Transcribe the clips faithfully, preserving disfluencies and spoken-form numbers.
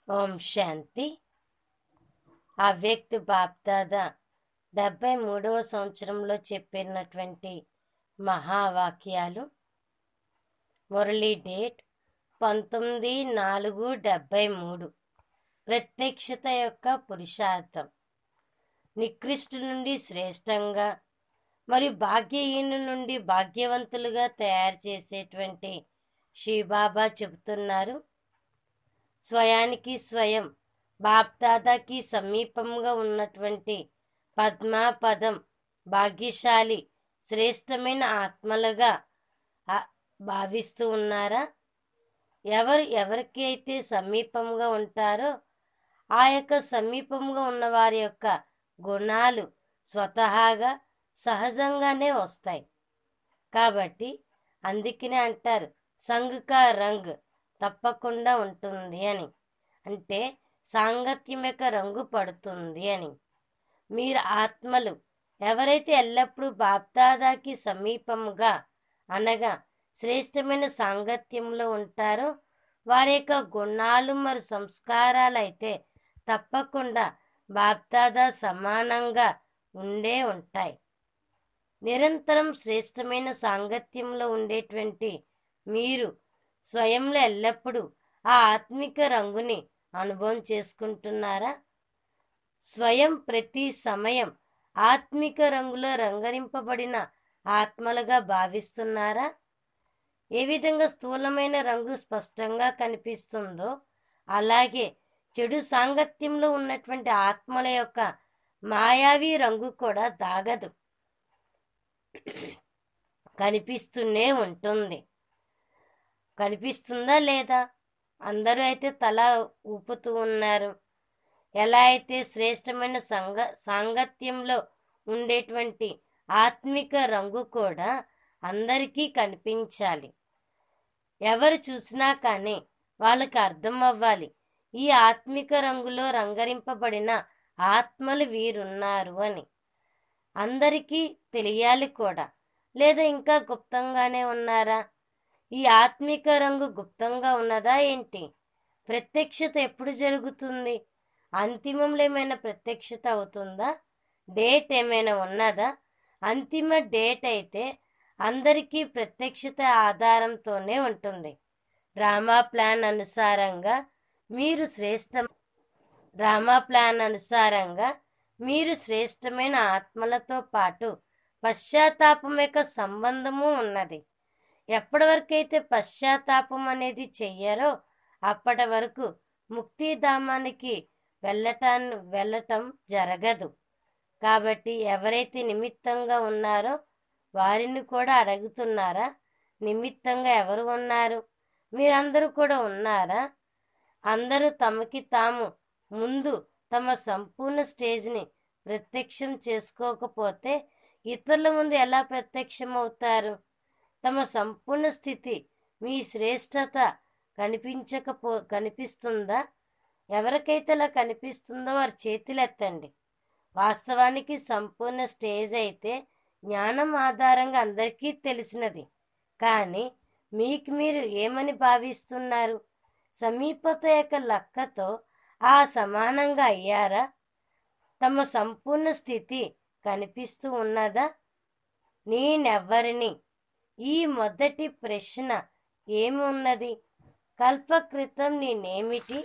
ఓం శాంతి. అవ్యక్త బాప్దాద డెబ్బై మూడవ సంవత్సరంలో చెప్పినటువంటి మహావాక్యాలు. మురళీ డేట్ పంతొమ్మిది నాలుగు డెబ్బై మూడు. ప్రత్యక్షత యొక్క పురుషార్థం. నికృష్ట నుండి శ్రేష్టంగా మరియు భాగ్యహీను నుండి భాగ్యవంతులుగా తయారు చేసేటువంటి శ్రీబాబా చెబుతున్నారు. స్వయానికి స్వయం బాప్దాదాకి సమీపంగా ఉన్నటువంటి పద్మాపదం భాగ్యశాలి శ్రేష్టమైన ఆత్మలుగా భావిస్తూ ఉన్నారా? ఎవరు ఎవరికి అయితే సమీపంగా ఉంటారో ఆ యొక్క సమీపంగా ఉన్న వారి యొక్క గుణాలు స్వతహాగా సహజంగానే వస్తాయి. కాబట్టి అందుకనే అంటారు సంగ్ కా రంగ్ తప్పకుండా ఉంటుంది అని. అంటే సాంగత్యం యొక్క రంగు పడుతుంది అని. మీరు ఆత్మలు ఎవరైతే ఎల్లప్పుడూ బాప్దాదాకి సమీపముగా అనగా శ్రేష్టమైన సాంగత్యంలో ఉంటారో వారి యొక్క గుణాలు మరియు సంస్కారాలు అయితే తప్పకుండా బాప్దాదా సమానంగా ఉండే ఉంటాయి. నిరంతరం శ్రేష్టమైన సాంగత్యంలో ఉండేటువంటి మీరు స్వయంలో ఎల్లప్పుడూ ఆ ఆత్మిక రంగుని అనుభవం చేసుకుంటున్నారా? స్వయం ప్రతి సమయం ఆత్మిక రంగులో రంగరింపబడిన ఆత్మలుగా భావిస్తున్నారా? ఏ విధంగా స్థూలమైన రంగు స్పష్టంగా కనిపిస్తుందో అలాగే చెడు సాంగత్యంలో ఉన్నటువంటి ఆత్మల యొక్క మాయావి రంగు కూడా దాగదు, కనిపిస్తూనే ఉంటుంది. కనిపిస్తుందా లేదా? అందరూ అయితే తల ఊపుతూ ఉన్నారు. ఎలా అయితే శ్రేష్టమైన సంగ సాంగత్యంలో ఉండేటువంటి ఆత్మిక రంగు కూడా అందరికీ కనిపించాలి. ఎవరు చూసినా కానీ వాళ్ళకి అర్థం అవ్వాలి ఈ ఆత్మిక రంగులో రంగరింపబడిన ఆత్మలు వీరున్నారు అని. అందరికీ తెలియాలి కూడా. లేదా ఇంకా గుప్తంగానే ఉన్నారా? ఈ ఆత్మిక రంగు గుప్తంగా ఉన్నదా ఏంటి? ప్రత్యక్షత ఎప్పుడు జరుగుతుంది? అంతిమంలో ఏమైనా ప్రత్యక్షత అవుతుందా? డేట్ ఏమైనా ఉన్నదా? అంతిమ డేట్ అయితే అందరికీ ప్రత్యక్షత ఆధారంతోనే ఉంటుంది. డ్రామా ప్లాన్ అనుసారంగా మీరు శ్రేష్ట డ్రామా ప్లాన్ అనుసారంగా మీరు శ్రేష్టమైన ఆత్మలతో పాటు పశ్చాత్తాపం యొక్క సంబంధము ఉన్నది. ఎప్పటి వరకైతే పశ్చాత్తాపం అనేది చెయ్యారో అప్పటి వరకు ముక్తిధామానికి వెళ్ళటాన్ని వెళ్ళటం జరగదు. కాబట్టి ఎవరైతే నిమిత్తంగా ఉన్నారో వారిని కూడా అడుగుతున్నారా? నిమిత్తంగా ఎవరు ఉన్నారు? మీరందరూ కూడా ఉన్నారా? అందరూ తమకి తాము ముందు తమ సంపూర్ణ స్టేజ్ని ప్రత్యక్షం చేసుకోకపోతే ఇతరుల ముందు ఎలా ప్రత్యక్షం అవుతారు? తమ సంపూర్ణ స్థితి మీ శ్రేష్టత కనిపించకపో కనిపిస్తుందా? ఎవరికైతే అలా కనిపిస్తుందో వారి చేతులెత్తండి. వాస్తవానికి సంపూర్ణ స్టేజ్ అయితే జ్ఞానం ఆధారంగా అందరికీ తెలిసినది. కానీ మీకు మీరు ఏమని భావిస్తున్నారు? సమీపత యొక్క లెక్కతో ఆ సమానంగా అయ్యారా? తమ సంపూర్ణ స్థితి కనిపిస్తూ ఉన్నదా? నేనెవ్వరిని? ఈ మొదటి ప్రశ్న ఏమి ఉన్నది? కల్పకృతం నేనేమిటి?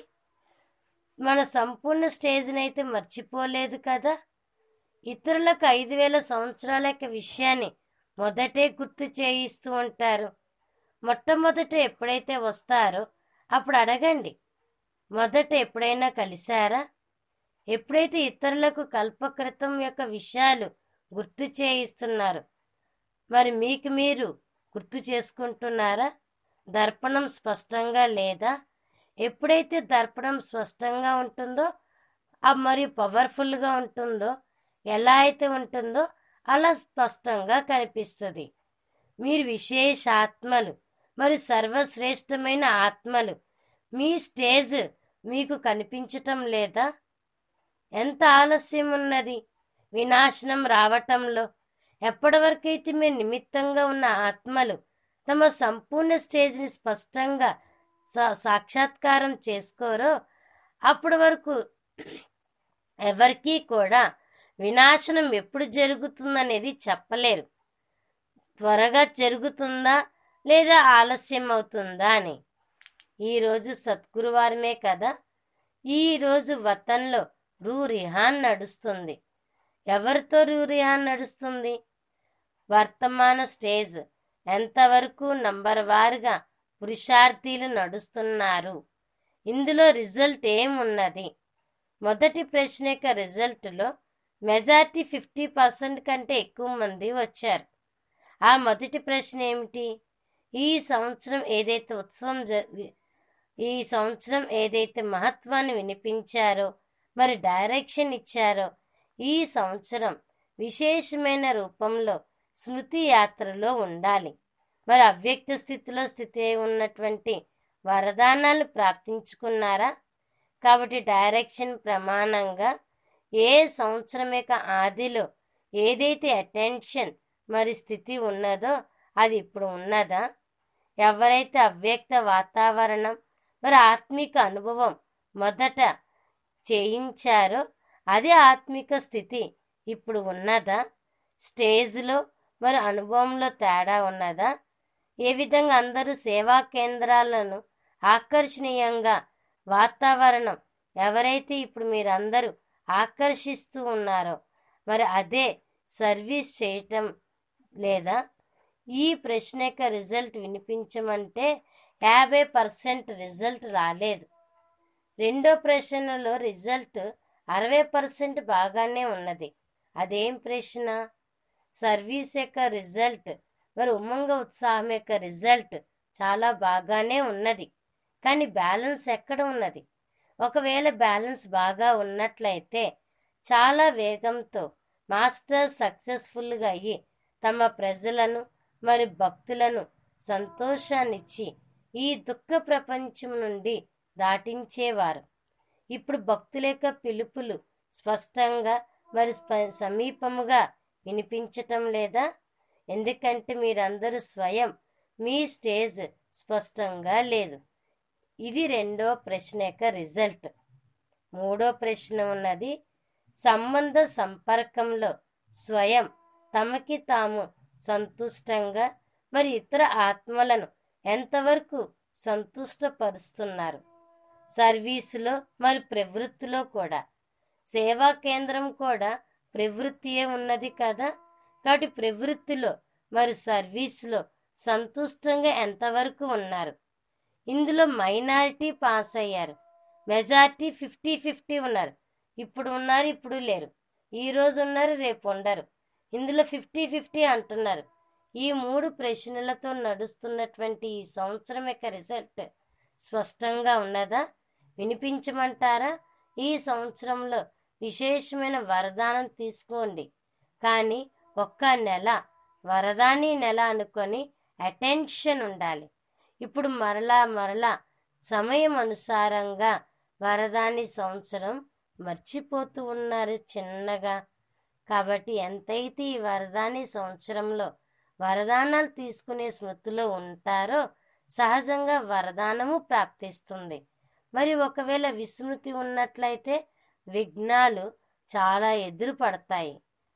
మన సంపూర్ణ స్టేజ్ని అయితే మర్చిపోలేదు కదా. ఇతరులకు ఐదు వేల సంవత్సరాల యొక్క విషయాన్ని మొదటే గుర్తు చేయిస్తూ ఉంటారు. మొట్టమొదట ఎప్పుడైతే వస్తారో అప్పుడు అడగండి, మొదట ఎప్పుడైనా కలిశారా? ఎప్పుడైతే ఇతరులకు కల్పకృతం యొక్క విషయాలు గుర్తు చేయిస్తున్నారు మరి మీకు మీరు గుర్తు చేసుకుంటున్నారా? దర్పణం స్పష్టంగా లేదా? ఎప్పుడైతే దర్పణం స్పష్టంగా ఉంటుందో మరియు పవర్ఫుల్గా ఉంటుందో ఎలా అయితే ఉంటుందో అలా స్పష్టంగా కనిపిస్తుంది. మీరు విశేష ఆత్మలు మరియు సర్వశ్రేష్టమైన ఆత్మలు. మీ స్టేజ్ మీకు కనిపించటం లేదా? ఎంత ఆలస్యం ఉన్నది వినాశనం రావటంలో? ఎప్పటి వరకైతే మీరు నిమిత్తంగా ఉన్న ఆత్మలు తమ సంపూర్ణ స్టేజ్ని స్పష్టంగా సా సాక్షాత్కారం చేసుకోరో అప్పటి వరకు ఎవరికీ కూడా వినాశనం ఎప్పుడు జరుగుతుందనేది చెప్పలేరు. త్వరగా జరుగుతుందా లేదా ఆలస్యం అవుతుందా అని. ఈరోజు సద్గురువారమే కదా. ఈరోజు వతంలో రూ రిహాన్ నడుస్తుంది. ఎవరితో రూ రిహాన్ నడుస్తుంది? వర్తమాన స్టేజ్ ఎంతవరకు నంబర్ వారుగా పురుషార్థీలు నడుస్తున్నారు. ఇందులో రిజల్ట్ ఏమున్నది? మొదటి ప్రశ్న యొక్క రిజల్ట్లో మెజారిటీ ఫిఫ్టీ పర్సెంట్ కంటే ఎక్కువ మంది వచ్చారు. ఆ మొదటి ప్రశ్న ఏమిటి? ఈ సంవత్సరం ఏదైతే ఉత్సవం జ ఈ సంవత్సరం ఏదైతే మహత్వాన్ని వినిపించారో, మరి డైరెక్షన్ ఇచ్చారో, ఈ సంవత్సరం విశేషమైన రూపంలో స్మృతి యాత్రలో ఉండాలి. మరి అవ్యక్త స్థితిలో స్థితి ఉన్నటువంటి వరదానాలు ప్రాప్తించుకున్నారా? కాబట్టి డైరెక్షన్ ప్రమాణంగా ఏ సంవత్సరం యొక్క ఆదిలో ఏదైతే అటెన్షన్ మరి స్థితి ఉన్నదో అది ఇప్పుడు ఉన్నదా? ఎవరైతే అవ్యక్త వాతావరణం మరి ఆత్మిక అనుభవం మొదట చేయించారో అదే ఆత్మిక స్థితి ఇప్పుడు ఉన్నదా? స్టేజ్లో మరి అనుభవంలో తేడా ఉన్నదా? ఏ విధంగా అందరూ సేవా కేంద్రాలను ఆకర్షణీయంగా వాతావరణం ఎవరైతే ఇప్పుడు మీరందరూ ఆకర్షిస్తూ ఉన్నారో మరి అదే సర్వీస్ చేయటం లేదా? ఈ ప్రశ్న యొక్క రిజల్ట్ వినిపించమంటే యాభై పర్సెంట్ రిజల్ట్ రాలేదు. రెండో ప్రశ్నలో రిజల్ట్ అరవై పర్సెంట్ బాగానే ఉన్నది. అదేం ప్రశ్న? సర్వీస్ యొక్క రిజల్ట్ మరి ఉమంగ ఉత్సాహం యొక్క రిజల్ట్ చాలా బాగానే ఉన్నది. కానీ బ్యాలెన్స్ ఎక్కడ ఉన్నది? ఒకవేళ బ్యాలెన్స్ బాగా ఉన్నట్లయితే చాలా వేగంతో మాస్టర్ సక్సెస్ఫుల్గా అయ్యి తమ ప్రజలను మరి భక్తులను సంతోషాన్నిచ్చి ఈ దుఃఖ ప్రపంచం నుండి దాటించేవారు. ఇప్పుడు భక్తుల యొక్క పిలుపులు స్పష్టంగా మరి సమీపముగా వినిపించటం లేదా? ఎందుకంటే మీరందరూ స్వయం మీ స్టేజ్ స్పష్టంగా లేదు. ఇది రెండో ప్రశ్న యొక్క రిజల్ట్. మూడో ప్రశ్న ఉన్నది, సంబంధ సంపర్కంలో స్వయం తమకి తాము సంతుష్టంగా మరి ఇతర ఆత్మలను ఎంతవరకు సంతుష్టపరుస్తున్నారు? సర్వీసులో మరి ప్రవృత్తిలో కూడా. సేవా కేంద్రం కూడా ప్రవృత్తియే ఉన్నది కదా. కాబట్టి ప్రవృత్తిలో మరి సర్వీస్లో సంతుష్టంగా ఎంతవరకు ఉన్నారు? ఇందులో మైనారిటీ పాస్ అయ్యారు, మెజారిటీ ఫిఫ్టీ ఫిఫ్టీ ఉన్నారు. ఇప్పుడు ఉన్నారు, ఇప్పుడు లేరు. ఈరోజు ఉన్నారు, రేపు ఉండరు. ఇందులో ఫిఫ్టీ ఫిఫ్టీ అంటున్నారు. ఈ మూడు ప్రశ్నలతో నడుస్తున్నటువంటి ఈ సంవత్సరం యొక్క రిజల్ట్ స్పష్టంగా ఉన్నదా? వినిపించమంటారా? ఈ సంవత్సరంలో విశేషమైన వరదానం తీసుకోండి. కానీ ఒక్క నెల వరదాని నెల అనుకొని అటెన్షన్ ఉండాలి. ఇప్పుడు మరలా మరలా సమయం అనుసారంగా వరదాని సంవత్సరం మర్చిపోతూ ఉన్నారు చిన్నగా. కాబట్టి ఎంతైతే ఈ వరదాని సంవత్సరంలో వరదానాలు తీసుకునే స్మృతిలో ఉంటారో సహజంగా వరదానము ప్రాప్తిస్తుంది. మరి ఒకవేళ విస్మృతి ఉన్నట్లయితే విఘ్నాలు చాలా ఎదురు పడతాయి.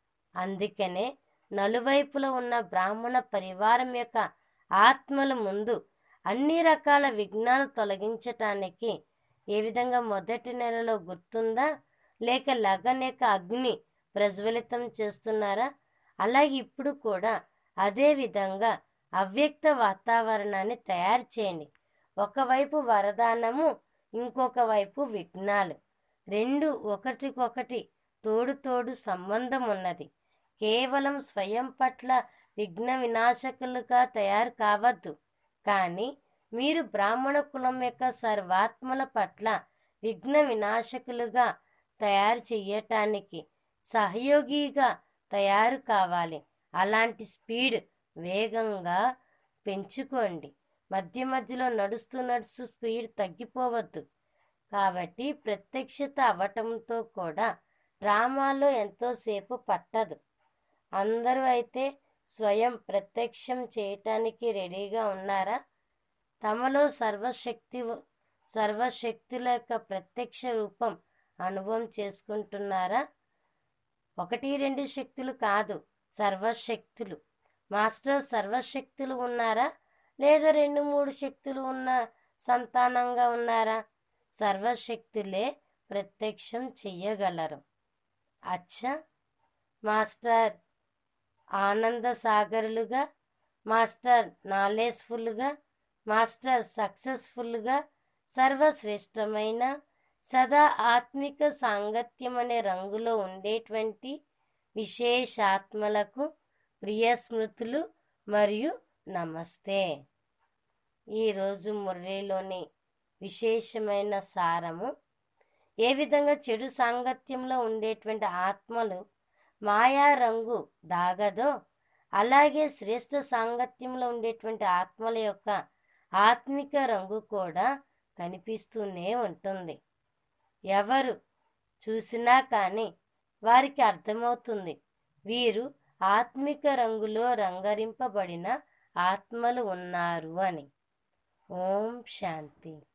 అందుకనే నలువైపులో ఉన్న బ్రాహ్మణ పరివారం యొక్క ఆత్మల ముందు అన్ని రకాల విఘ్నాలు తొలగించటానికి ఏ విధంగా మొదటి నెలలో గుర్తుందా? లేక లగన్ యొక్క అగ్ని ప్రజ్వలితం చేస్తున్నారా? అలాగే ఇప్పుడు కూడా అదే విధంగా అవ్యక్త వాతావరణాన్ని తయారు చేయండి. ఒకవైపు వరదానము, ఇంకొక వైపు విఘ్నాలు, రెండు ఒకటికొకటి తోడు తోడు సంబంధం ఉన్నది. కేవలం స్వయం పట్ల విఘ్న వినాశకులుగా తయారు కావద్దు. కానీ మీరు బ్రాహ్మణ కులం యొక్క సర్వాత్మల పట్ల విఘ్న వినాశకులుగా తయారు చెయ్యటానికి సహయోగిగా తయారు కావాలి. అలాంటి స్పీడ్ వేగంగా పెంచుకోండి. మధ్య మధ్యలో నడుస్తూ నడుస్తూ స్పీడ్ తగ్గిపోవద్దు. కాబట్టి ప్రత్యక్షత అవ్వటంతో కూడా డ్రామాలో ఎంతోసేపు పట్టదు. అందరూ అయితే స్వయం ప్రత్యక్షం చేయటానికి రెడీగా ఉన్నారా? తమలో సర్వశక్తి సర్వశక్తుల యొక్క ప్రత్యక్ష రూపం అనుభవం చేసుకుంటున్నారా? ఒకటి రెండు శక్తులు కాదు, సర్వశక్తులు. మాస్టర్ సర్వశక్తులు ఉన్నారా, లేదా రెండు మూడు శక్తులు ఉన్న సంతానంగా ఉన్నారా? సర్వశక్తులే ప్రత్యక్షం చెయ్యగలరు. అచ్చా, మాస్టర్ ఆనంద సాగరులుగా, మాస్టర్ నాలెడ్జ్ఫుల్గా, మాస్టర్ సక్సెస్ఫుల్గా, సర్వశ్రేష్టమైన సదా ఆత్మిక సాంగత్యం అనే రంగులో ఉండేటువంటి విశేషాత్మలకు ప్రియ స్మృతులు మరియు నమస్తే. ఈరోజు మురళిలోని విశేషమైన సారము, ఏ విధంగా చెడు సాంగత్యంలో ఉండేటువంటి ఆత్మలు మాయా రంగు దాగదో, అలాగే శ్రేష్ఠ సాంగత్యంలో ఉండేటువంటి ఆత్మల యొక్క ఆత్మిక రంగు కూడా కనిపిస్తూనే ఉంటుంది. ఎవరు చూసినా కానీ వారికి అర్థమవుతుంది వీరు ఆత్మిక రంగులో రంగరింపబడిన ఆత్మలు ఉన్నారు అని. ఓం శాంతి.